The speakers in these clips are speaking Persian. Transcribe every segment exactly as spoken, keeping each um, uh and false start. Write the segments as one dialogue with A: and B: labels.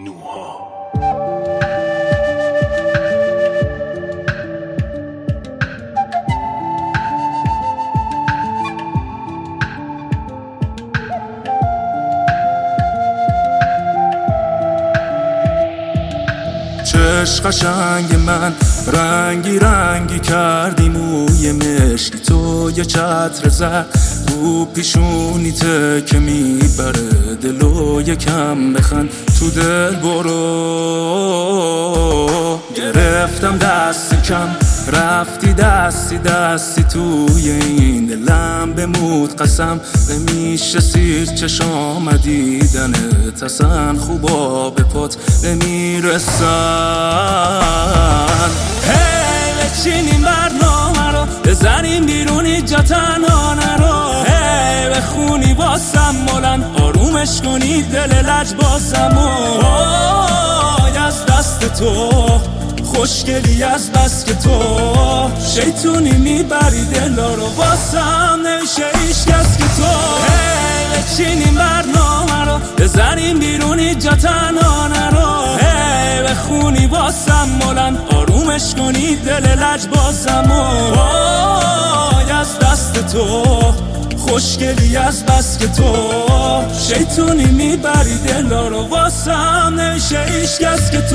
A: نوها.
B: چش قشنگ من رنگی رنگی کردی موی مشکی تو، یه چتر زد رو پیشونیته که میبره دلو، یکم بخند تو دل برو. گرفتم دستی کم رفتی دستی دستی توی این دلم، بمود قسم نمیشه سیر چشام دیدنت، اصلا خوبا به پات نمیرسن. هی بچینیم برنامه رو بزنیم بیرونی جا تنها نرو، هی بخونی واسم مولن آرومش کنی دل لج باسم، وای از دست تو خوشگلی از بس که تو شیطونی میبری دلا رو، واسم نمیشه هیچ کس که تو. هی بچینیم برنامه رو بزنیم بیرونی جا تنها نرو، هی بخونی واسم مولن آرومش کنی دل لج باسم، وای از دست تو خوشگلی از بس که تو شیطونی میبری دلا رو، واسم نمیشه هیچ کس که تو.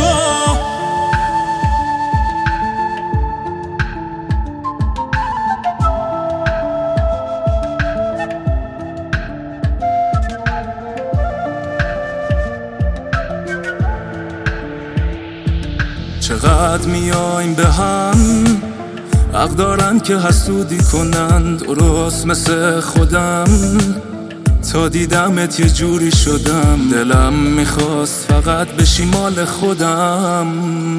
B: چقدر میایم به هم، حق دارن که حسودی کنن، درست مثل خودم تا دیدمت یه جوری شدم، دلم میخواست فقط بشی مال خودم.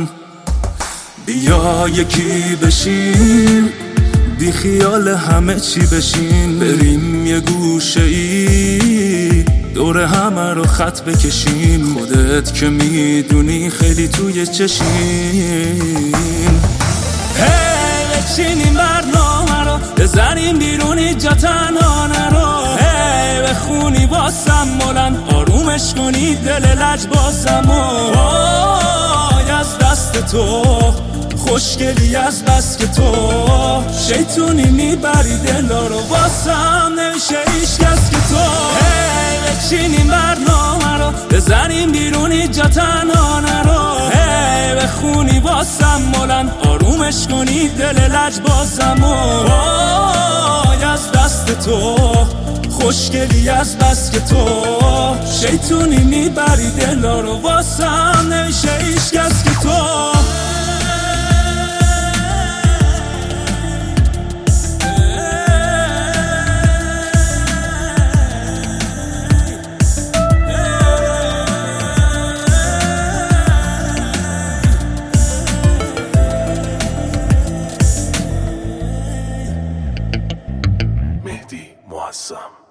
B: بیا یکی بشین بی خیال همه چی بشین، بریم یه گوشه ای دور همه رو خط بکشیم، خودت که میدونی خیلی توی چشیم. هی بچینیم برنامه رو بزنیم بیرونی جا تنها نرو، هی بخونی واسم مولن آرومش کنی دل لج باسم، وای از دست تو خوشگلی از بس که تو شیطونی میبری دلا رو، واسم نمیشه هیچ کس که تو. هی بچینیم برنامه رو بزنیم بیرونی جا تنها نرو، هی بخونی واسم مولن آرومش کنی دل لج باسم، وای از دست تو خوشگلی از بس که تو شیطونی میبری دلا رو، واسم نمیشه هیچ کس که تو.
A: مهدی معظم.